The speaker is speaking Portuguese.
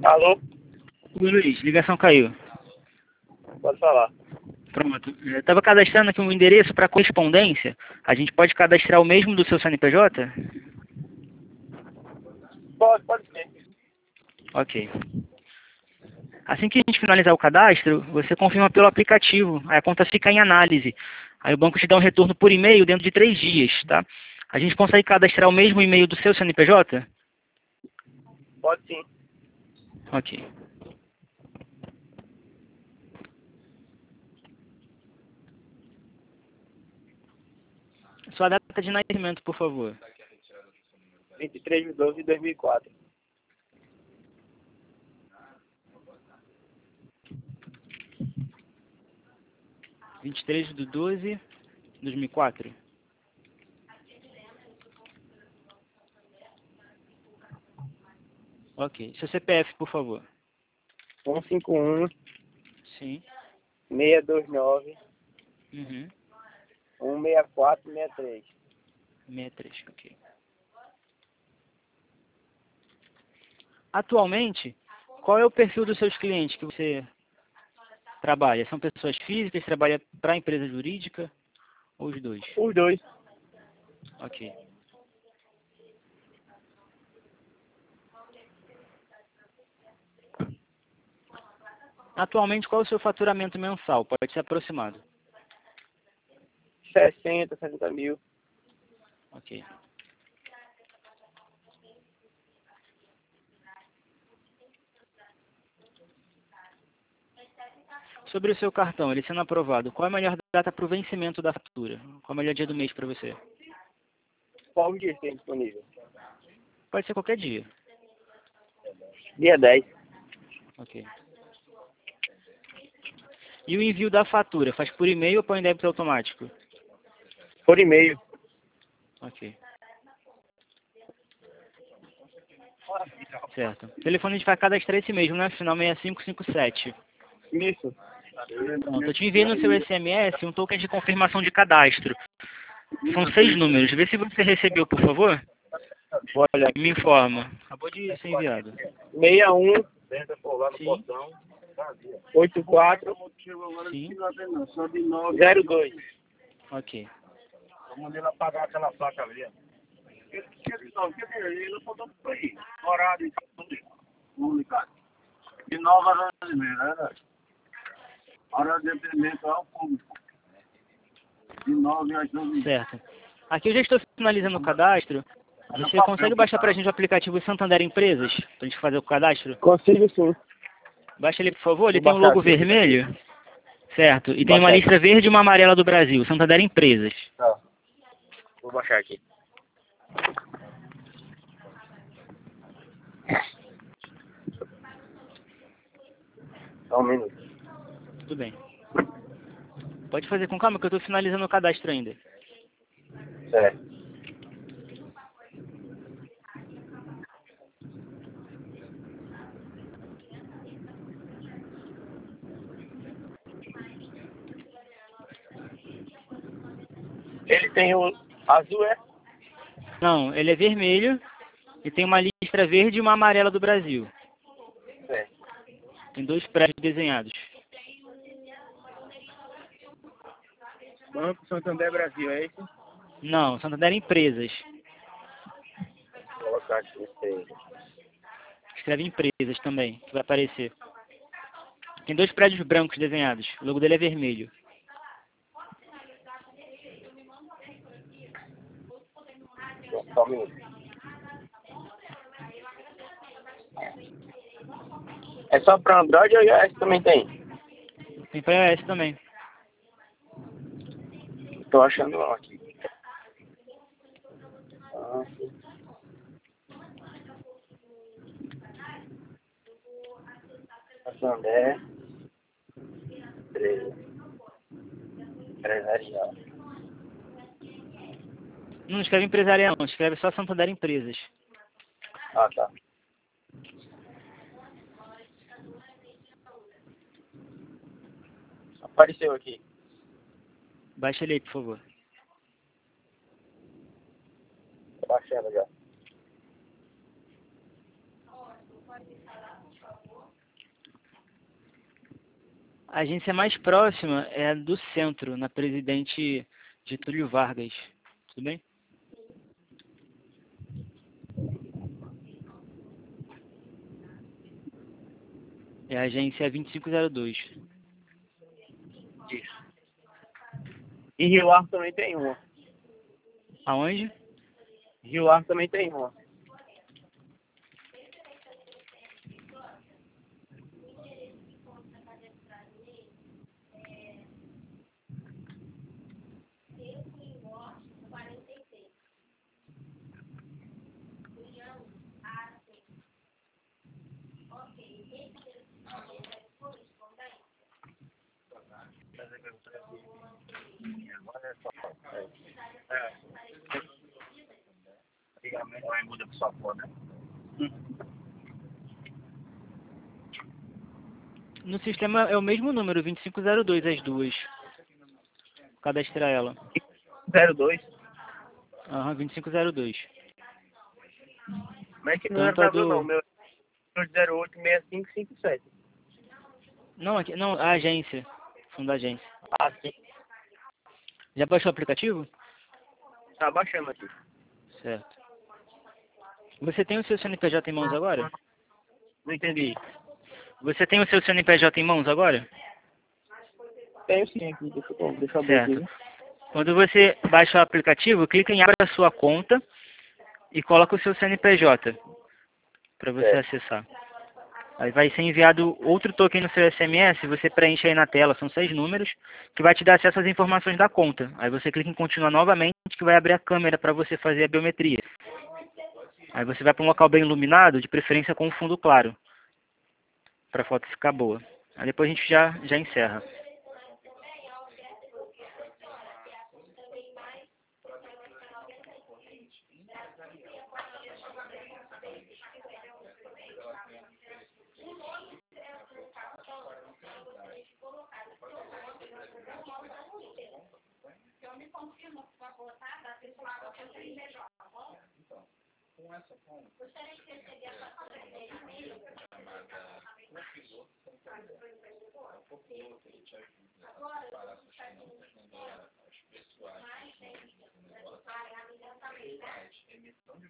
Alô? Oi, Luiz, ligação caiu. Pode falar. Pronto. Eu estava cadastrando aqui um endereço para correspondência. A gente pode cadastrar o mesmo do seu CNPJ? Pode ser. Ok. Assim que a gente finalizar o cadastro, você confirma pelo aplicativo. Aí a conta fica em análise. Aí o banco te dá um retorno por e-mail dentro de 3 dias, tá? A gente consegue cadastrar o mesmo e-mail do seu CNPJ? Pode sim. Ok. Sua data de nascimento, por favor. 23/12/2004. 23/12/2004. Ok. Seu CPF, por favor. 151 Sim. 629 Uhum. 16463. 63, ok. Atualmente, qual é o perfil dos seus clientes que você trabalha? São pessoas físicas, trabalha para empresa jurídica ou os dois? Os dois. Ok. Atualmente, qual é o seu faturamento mensal? Pode ser aproximado. 70 mil. Ok. Sobre o seu cartão, ele sendo aprovado, qual é a melhor data para o vencimento da fatura? Qual é o melhor dia do mês para você? Qual o dia que tem disponível? Pode ser qualquer dia. Dia 10. Ok. E o envio da fatura, faz por e-mail ou por débito automático? Por e-mail. Ok. Certo. O telefone a gente vai cadastrar esse mesmo, né? Final 6557. Isso. Pronto, eu te enviei no seu SMS um token de confirmação de cadastro. São 6 números. Vê se você recebeu, por favor. Olha Me aqui. informa. Acabou de ser enviado. 61 Sim, 84 sim. 02. Ok. Eu mandei ela pagar aquela placa ali. Ele botou por aí. Horário e tudo. Comunicado. De Nova Brasileira, né? Hora de atendimento ao público. De 9 às 12. Certo. Aqui eu já estou finalizando o cadastro. Você consegue baixar para a gente o aplicativo Santander Empresas? Para a gente fazer o cadastro? Consigo sim. Baixa ele, por favor. Ele Vou tem um baixar logo aqui. vermelho. Certo. E Vou tem uma baixar lista aqui. verde e uma amarela do Brasil. Santander Empresas. Tá. Vou baixar aqui. Só um minuto. Tudo bem. Pode fazer com calma que eu estou finalizando o cadastro ainda. Certo. Ele tem o azul, é? Não, ele é vermelho e tem uma listra verde e uma amarela do Brasil. Certo. Tem 2 prédios desenhados. Banco Santander Brasil, é esse? Não, Santander Empresas. Vou colocar aqui esse aí. Escreve Empresas também, que vai aparecer. Tem 2 prédios brancos desenhados. O logo dele é vermelho. Só um minuto. É só para Android ou iOS também tem? Tem para iOS também. Tô achando não aqui. Santander 13. Empresarial. Não escreve empresarial, não. Escreve só Santander Empresas. Ah, tá. Apareceu aqui. Baixa ele aí, por favor. Tô baixando já. A agência mais próxima é a do centro, na Presidente Getúlio Vargas. Tudo bem? É a agência 2502. Isso. E Rio Arco também tem uma. Aonde? Rio Arco também tem uma. Antigamente vai muda pro sofá, né? No sistema é o mesmo número, 2502, as duas. Cadastrar ela. 02. Aham, 2502. Mas que não era Tanto a W não, do... meu é 086557. Não, aqui, não, a agência. Fundo da agência. Ah, sim. Já baixou o aplicativo? Tá baixando aqui. Certo. Você tem o seu CNPJ em mãos agora? Não entendi. Você tem o seu CNPJ em mãos agora? Tenho sim aqui, deixa eu abrir Certo. aqui. Quando você baixa o aplicativo, clica em Abra a sua conta e coloca o seu CNPJ para você acessar. Aí vai ser enviado outro token no seu SMS, você preenche aí na tela, são 6 números, que vai te dar acesso às informações da conta. Aí você clica em continuar novamente, que vai abrir a câmera para você fazer a biometria. Aí você vai para um local bem iluminado, de preferência com um fundo claro, para a foto ficar boa. Aí depois a gente já encerra.